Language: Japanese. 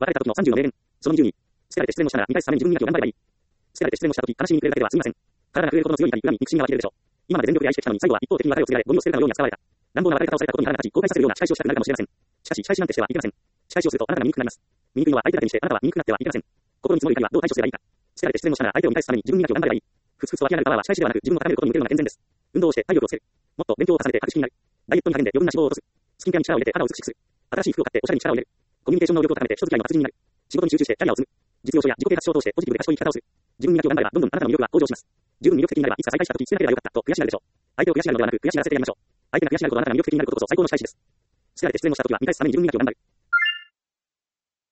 別れた時の30の名言。その20に、捨てられて失恋をしたなら見返すために自分磨きを頑張ればいい。捨てられて失恋をした時、悲しみに暮れるだけでは済みません。体が震えるほどの強い怒り、恨み、憎しみが湧き出るでしょう。今まで全力で愛してきたのに最後は一方的に別れを告げられ、ゴミを捨てるかのように扱われた。乱暴な別れ方をされたことに腹が立ち、後悔させるような仕返しをしたくなるかもしれません。しかし、仕返しなんてしてはいけません。仕返しをするとあなたが醜くなります。醜いのは相手だけにして、あなたは醜くなってはいけません。心に積もる怒りはどう対処すればいいか。捨てられて失恋をしたなら相手を見返すために自分磨きを頑張ればいい。ふつふつと湧き上がるパワーは仕返しではなく、自分を高めることに向けるのが健全です。運動をして体力をつける。もっと勉強を重ねて博識になる。ダイエットに励んで余分な脂肪を落とす。スキンケアに力を入れて肌を美しくする。新しい服を買っておしゃれに力を入れる。コミュニケーション能力を高めて人付き合いの達人になる。仕事に集中してキャリアを積む。実用書や自己啓発書を通してポジティブで賢い生き方をする。自分磨きを頑張ればどんどんあなたの魅力は向上します。十分魅力的になればいつか再会した時捨てなければよかったと悔しがるでしょう。相手を悔しがるのではなく悔しがらせてやりましょう。相手が悔しがるとあなたが魅力的になることこそ最高の仕返しです。捨てられて失恋をした時は見返すために自分磨きを頑張る。